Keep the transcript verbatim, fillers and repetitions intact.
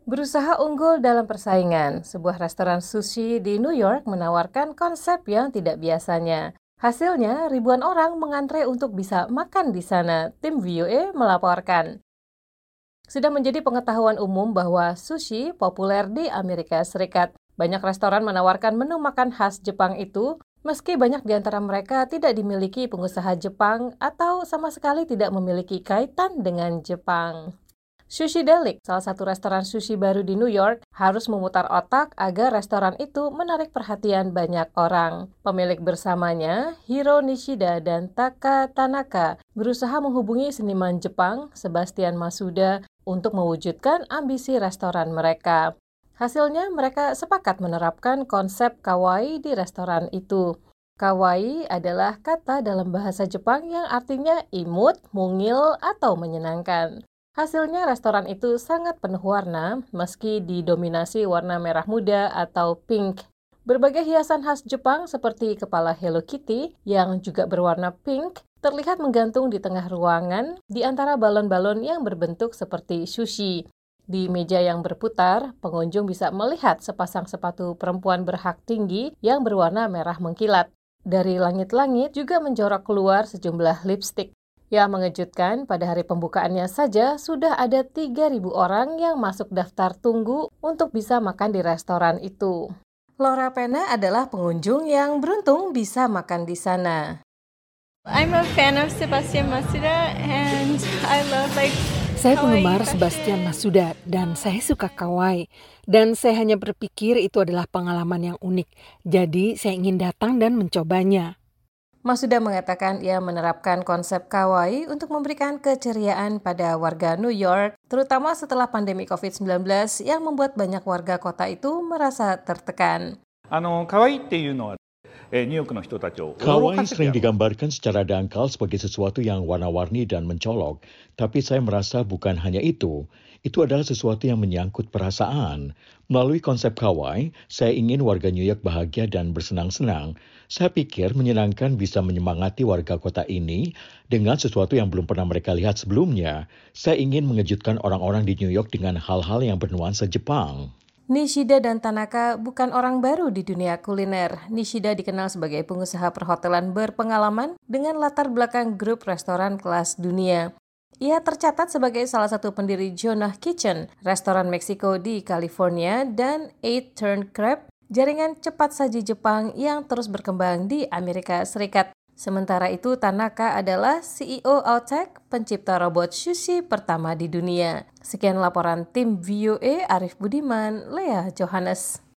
Berusaha unggul dalam persaingan, sebuah restoran sushi di New York menawarkan konsep yang tidak biasanya. Hasilnya, ribuan orang mengantre untuk bisa makan di sana, tim V O A melaporkan. Sudah menjadi pengetahuan umum bahwa sushi populer di Amerika Serikat. Banyak restoran menawarkan menu makan khas Jepang itu, meski banyak di antara mereka tidak dimiliki pengusaha Jepang atau sama sekali tidak memiliki kaitan dengan Jepang. Sushi Delic, salah satu restoran sushi baru di New York, harus memutar otak agar restoran itu menarik perhatian banyak orang. Pemilik bersamanya, Hiro Nishida dan Taka Tanaka, berusaha menghubungi seniman Jepang, Sebastian Masuda, untuk mewujudkan ambisi restoran mereka. Hasilnya, mereka sepakat menerapkan konsep kawaii di restoran itu. Kawaii adalah kata dalam bahasa Jepang yang artinya imut, mungil, atau menyenangkan. Hasilnya restoran itu sangat penuh warna, meski didominasi warna merah muda atau pink. Berbagai hiasan khas Jepang seperti kepala Hello Kitty yang juga berwarna pink terlihat menggantung di tengah ruangan di antara balon-balon yang berbentuk seperti sushi. Di meja yang berputar, pengunjung bisa melihat sepasang sepatu perempuan berhak tinggi yang berwarna merah mengkilat. Dari langit-langit juga menjorok keluar sejumlah lipstik. Yang mengejutkan, pada hari pembukaannya saja sudah ada tiga ribu orang yang masuk daftar tunggu untuk bisa makan di restoran itu. Laura Pena adalah pengunjung yang beruntung bisa makan di sana. I'm a fan of Sebastian Masuda and I love like Saya kawaii penggemar fashion. Sebastian Masuda dan saya suka kawaii. Dan saya hanya berpikir itu adalah pengalaman yang unik. Jadi saya ingin datang dan mencobanya. Masuda mengatakan ia menerapkan konsep kawaii untuk memberikan keceriaan pada warga New York, terutama setelah pandemi covid sembilan belas yang membuat banyak warga kota itu merasa tertekan. あの可愛いっていうのは、えーニューヨークの人たちを驚 Kawaii かせて sering やろう digambarkan secara dangkal sebagai sesuatu yang warna-warni dan mencolok, tapi saya merasa bukan hanya itu. Itu adalah sesuatu yang menyangkut perasaan. Melalui konsep kawaii, saya ingin warga New York bahagia dan bersenang-senang. Saya pikir menyenangkan bisa menyemangati warga kota ini dengan sesuatu yang belum pernah mereka lihat sebelumnya. Saya ingin mengejutkan orang-orang di New York dengan hal-hal yang bernuansa Jepang. Nishida dan Tanaka bukan orang baru di dunia kuliner. Nishida dikenal sebagai pengusaha perhotelan berpengalaman dengan latar belakang grup restoran kelas dunia. Ia tercatat sebagai salah satu pendiri Jonah Kitchen, restoran Meksiko di California, dan Eight Turn Crab, jaringan cepat saji Jepang yang terus berkembang di Amerika Serikat. Sementara itu, Tanaka adalah C E O Outtech, pencipta robot sushi pertama di dunia. Sekian laporan tim V O A, Arif Budiman, Lea Johannes.